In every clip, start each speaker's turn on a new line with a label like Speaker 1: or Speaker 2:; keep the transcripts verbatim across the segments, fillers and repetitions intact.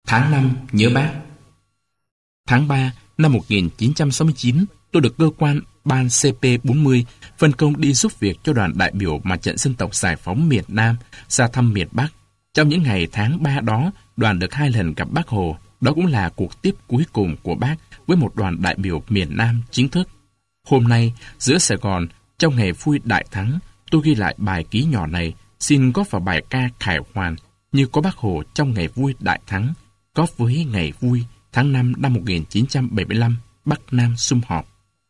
Speaker 1: Tháng năm nhớ Bác. Tháng ba năm một nghìn chín trăm sáu mươi chín, tôi được cơ quan ban C P bốn mươi phân công đi giúp việc cho đoàn đại biểu Mặt trận Dân tộc Giải phóng miền Nam ra thăm miền Bắc. Trong những ngày tháng ba đó, đoàn được hai lần gặp Bác Hồ. Đó cũng là cuộc tiếp cuối cùng của Bác với một đoàn đại biểu miền Nam chính thức. Hôm nay, giữa Sài Gòn, trong ngày vui đại thắng, tôi ghi lại bài ký nhỏ này, xin góp vào bài ca khải hoàn như có Bác Hồ trong ngày vui đại thắng, góp với ngày vui tháng năm năm một nghìn chín trăm bảy mươi lăm, Bắc Nam sum họp.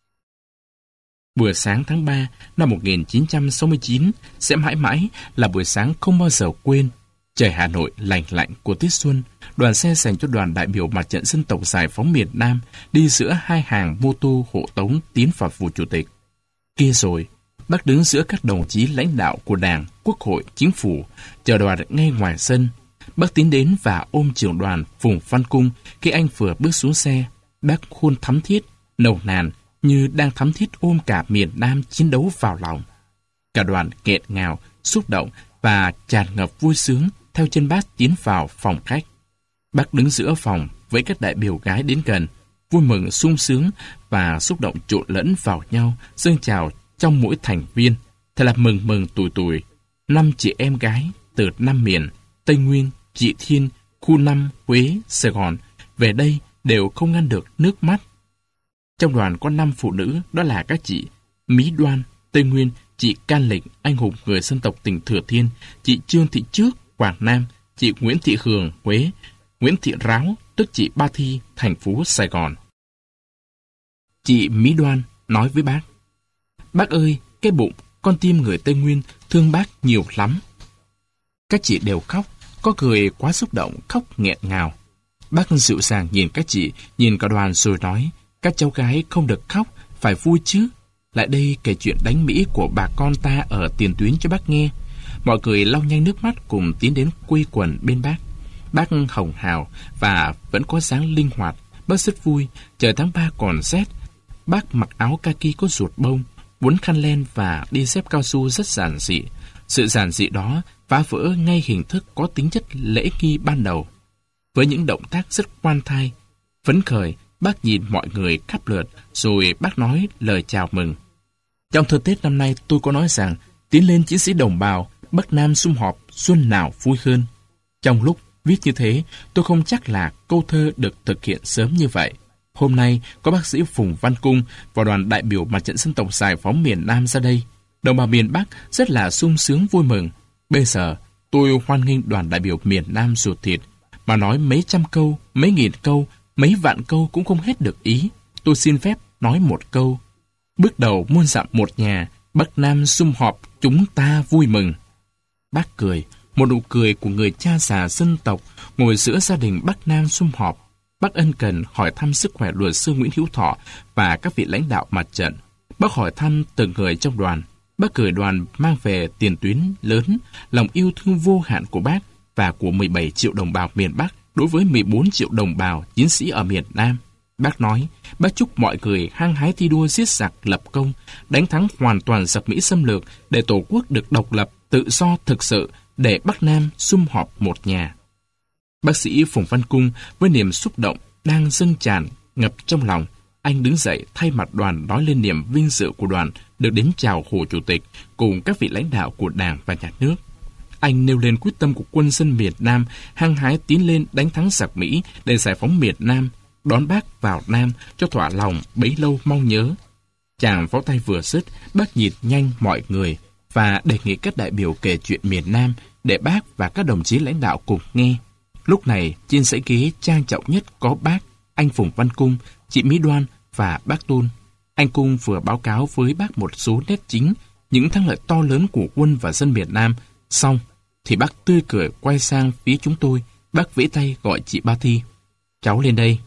Speaker 1: Buổi sáng tháng ba năm một nghìn chín trăm sáu mươi chín sẽ mãi mãi là buổi sáng không bao giờ quên. Trời Hà Nội lành lạnh của tiết xuân, đoàn xe dành cho đoàn đại biểu Mặt trận Dân tộc Giải phóng miền Nam đi giữa hai hàng mô tô hộ tống tiến vào phủ chủ tịch. Kia rồi, Bác đứng giữa các đồng chí lãnh đạo của Đảng, Quốc hội, Chính phủ, chờ đoàn ngay ngoài sân. Bác tiến đến và ôm trưởng đoàn Phùng Văn Cung khi anh vừa bước xuống xe. Bác hôn thắm thiết, nồng nàn như đang thắm thiết ôm cả miền Nam chiến đấu vào lòng. Cả đoàn nghẹn ngào, xúc động và tràn ngập vui sướng theo chân Bác tiến vào phòng khách. Bác đứng giữa phòng với các đại biểu gái đến gần, vui mừng sung sướng và xúc động trộn lẫn vào nhau, dâng trào trong mỗi thành viên. Thật là mừng mừng tủi tủi. Năm chị em gái từ năm miền Tây Nguyên, Trị Thiên, khu năm, Huế, Sài Gòn về đây đều không ngăn được nước mắt. Trong đoàn có năm phụ nữ, đó là các chị Mỹ Đoan, Tây Nguyên, chị Can Lịch, anh hùng người dân tộc tỉnh Thừa Thiên, chị Trương Thị Trước, Quảng Nam, chị Nguyễn Thị Hường, Huế, Nguyễn Thị Ráo, tức chị Ba Thi, thành phố Sài Gòn. Chị Mỹ Đoan nói với bác: Bác ơi, cái bụng, con tim người Tây Nguyên thương bác nhiều lắm. Các chị đều khóc, có người quá xúc động, khóc nghẹn ngào. Bác dịu dàng nhìn các chị, nhìn cả đoàn rồi nói: Các cháu gái không được khóc, phải vui chứ. Lại đây kể chuyện đánh Mỹ của bà con ta ở tiền tuyến cho bác nghe. Mọi người lau nhanh nước mắt cùng tiến đến quây quần bên bác. Bác hồng hào và vẫn có dáng linh hoạt. Bác rất vui. Trời tháng ba còn rét. Bác mặc áo kaki có ruột bông, quấn khăn len và đi dép cao su rất giản dị. Sự giản dị đó phá vỡ ngay hình thức có tính chất lễ nghi ban đầu. Với những động tác rất khoan thai, phấn khởi, bác nhìn mọi người khắp lượt, rồi bác nói lời chào mừng. Trong thơ Tết năm nay tôi có nói rằng: Tiến lên chiến sĩ đồng bào, Bắc Nam sum họp, xuân nào vui hơn. Trong lúc viết như thế, tôi không chắc là câu thơ được thực hiện sớm như vậy. Hôm nay có bác sĩ Phùng Văn Cung và đoàn đại biểu Mặt trận Dân tộc Giải phóng miền Nam ra đây. Đồng bào miền Bắc rất là sung sướng vui mừng. Bây giờ tôi hoan nghênh đoàn đại biểu miền Nam ruột thịt, mà nói mấy trăm câu, mấy nghìn câu, mấy vạn câu cũng không hết được ý. Tôi xin phép nói một câu: Bước đầu muôn dặm một nhà, Bắc Nam sum họp, chúng ta vui mừng. Bác cười, một nụ cười của người cha già dân tộc ngồi giữa gia đình Bắc Nam sum họp. Bác ân cần hỏi thăm sức khỏe luật sư Nguyễn Hữu Thọ và các vị lãnh đạo mặt trận. Bác hỏi thăm từng người trong đoàn. Bác gửi đoàn mang về tiền tuyến lớn lòng yêu thương vô hạn của bác và của mười bảy triệu đồng bào miền Bắc đối với mười bốn triệu đồng bào chiến sĩ ở miền Nam. Bác nói, bác chúc mọi người hăng hái thi đua giết giặc lập công, đánh thắng hoàn toàn giặc Mỹ xâm lược để Tổ quốc được độc lập, tự do thực sự, để Bắc Nam sum họp một nhà. Bác sĩ Phùng Văn Cung với niềm xúc động đang dâng tràn ngập trong lòng, anh đứng dậy thay mặt đoàn nói lên niềm vinh dự của đoàn được đến chào Hồ Chủ tịch cùng các vị lãnh đạo của Đảng và Nhà nước. Anh nêu lên quyết tâm của quân dân miền Nam hăng hái tiến lên đánh thắng giặc Mỹ để giải phóng miền Nam, đón bác vào Nam cho thỏa lòng bấy lâu mong nhớ. Chàng pháo tay vừa dứt, bác nhìn nhanh mọi người và đề nghị các đại biểu kể chuyện miền Nam để bác và các đồng chí lãnh đạo cùng nghe. Lúc này, trên dãy ghế trang trọng nhất có bác, anh Phùng Văn Cung, chị Mỹ Đoan và bác Tôn. Anh Cung vừa báo cáo với bác một số nét chính, những thắng lợi to lớn của quân và dân miền Nam. Xong, thì bác tươi cười quay sang phía chúng tôi, bác vẫy tay gọi chị Ba Thi. Cháu lên đây.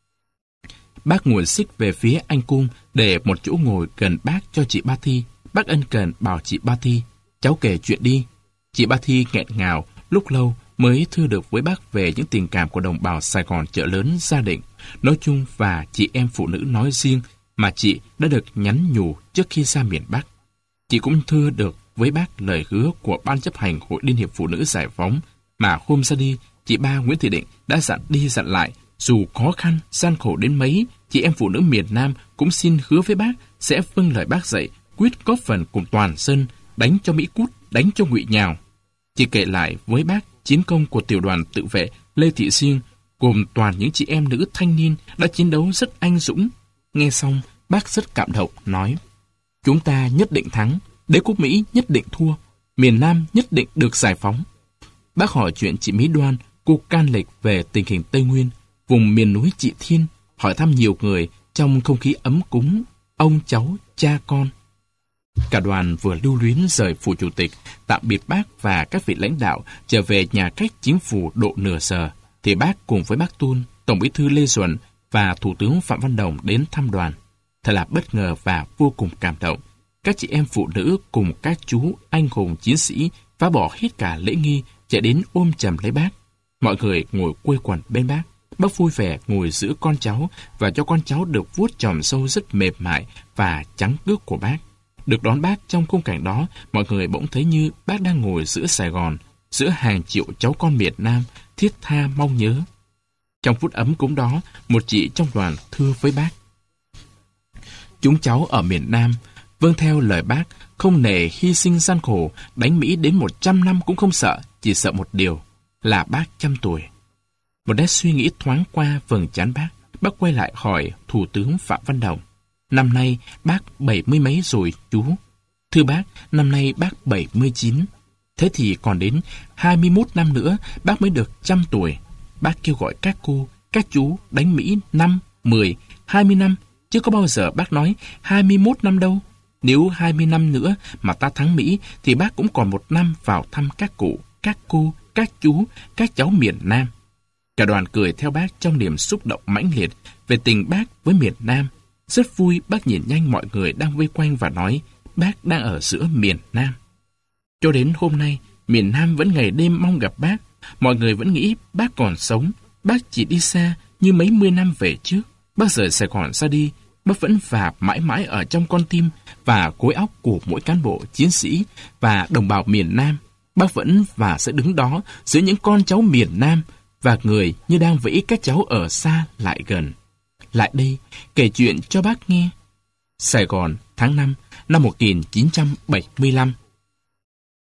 Speaker 1: Bác ngồi xích về phía anh Cung để một chỗ ngồi gần bác cho chị Ba Thi. Bác ân cần bảo chị Ba Thi: Cháu kể chuyện đi. Chị Ba Thi nghẹn ngào, lúc lâu mới thưa được với bác về những tình cảm của đồng bào Sài Gòn chợ lớn gia định nói chung và chị em phụ nữ nói riêng mà chị đã được nhắn nhủ trước khi ra miền Bắc. Chị cũng thưa được với bác lời hứa của Ban chấp hành Hội Liên hiệp Phụ nữ Giải phóng mà hôm ra đi chị ba Nguyễn Thị Định đã dặn đi dặn lại, dù khó khăn, gian khổ đến mấy, chị em phụ nữ miền Nam cũng xin hứa với bác sẽ vâng lời bác dạy, quyết góp phần cùng toàn dân đánh cho Mỹ Cút, đánh cho Ngụy Nhào. Chị kể lại với bác chiến công của tiểu đoàn tự vệ Lê Thị Siêng, gồm toàn những chị em nữ thanh niên đã chiến đấu rất anh dũng. Nghe xong, bác rất cảm động, nói: chúng ta nhất định thắng, đế quốc Mỹ nhất định thua, miền Nam nhất định được giải phóng. Bác hỏi chuyện chị Mỹ Đoan, cô can lịch về tình hình Tây Nguyên, vùng miền núi Trị Thiên, hỏi thăm nhiều người trong không khí ấm cúng, ông cháu, cha con. Cả đoàn vừa lưu luyến rời phủ chủ tịch, tạm biệt bác và các vị lãnh đạo trở về nhà cách chính phủ độ nửa giờ, thì bác cùng với bác Tun, Tổng bí thư Lê Duẩn và Thủ tướng Phạm Văn Đồng đến thăm đoàn. Thật là bất ngờ và vô cùng cảm động. Các chị em phụ nữ cùng các chú anh hùng chiến sĩ phá bỏ hết cả lễ nghi, chạy đến ôm chầm lấy bác. Mọi người ngồi quây quần bên bác. Bác vui vẻ ngồi giữ con cháu và cho con cháu được vuốt chòm râu rất mềm mại và trắng cước của bác. Được đón bác trong khung cảnh đó, mọi người bỗng thấy như bác đang ngồi giữa Sài Gòn, giữa hàng triệu cháu con miền Nam, thiết tha mong nhớ. Trong phút ấm cúng đó, một chị trong đoàn thưa với bác: chúng cháu ở miền Nam, vâng theo lời bác, không nề hy sinh gian khổ, đánh Mỹ đến một trăm năm cũng không sợ, chỉ sợ một điều, là bác trăm tuổi. Một nét suy nghĩ thoáng qua vầng trán bác, bác quay lại hỏi Thủ tướng Phạm Văn Đồng: năm nay bác bảy mươi mấy rồi chú? Thưa bác, năm nay bác bảy mươi chín. Thế thì còn đến hai mươi mốt năm nữa bác mới được trăm tuổi. Bác kêu gọi các cô, các chú đánh Mỹ năm, mười, hai mươi năm, chứ có bao giờ bác nói hai mươi mốt năm đâu. Nếu hai mươi năm nữa mà ta thắng Mỹ thì bác cũng còn một năm vào thăm các cụ, các cô, các chú, các cháu miền Nam. Cả đoàn cười theo bác trong niềm xúc động mãnh liệt về tình bác với miền Nam. Rất vui bác nhìn nhanh mọi người đang vây quanh và nói bác đang ở giữa miền Nam. Cho đến hôm nay, miền Nam vẫn ngày đêm mong gặp bác. Mọi người vẫn nghĩ bác còn sống. Bác chỉ đi xa như mấy mươi năm về trước. Bác rời Sài Gòn ra đi, bác vẫn và mãi mãi ở trong con tim và khối óc của mỗi cán bộ, chiến sĩ và đồng bào miền Nam. Bác vẫn và sẽ đứng đó giữa những con cháu miền Nam và người như đang vẫy các cháu ở xa lại gần. Lại đây, kể chuyện cho bác nghe. Sài Gòn, tháng năm năm một nghìn chín trăm bảy mươi lăm.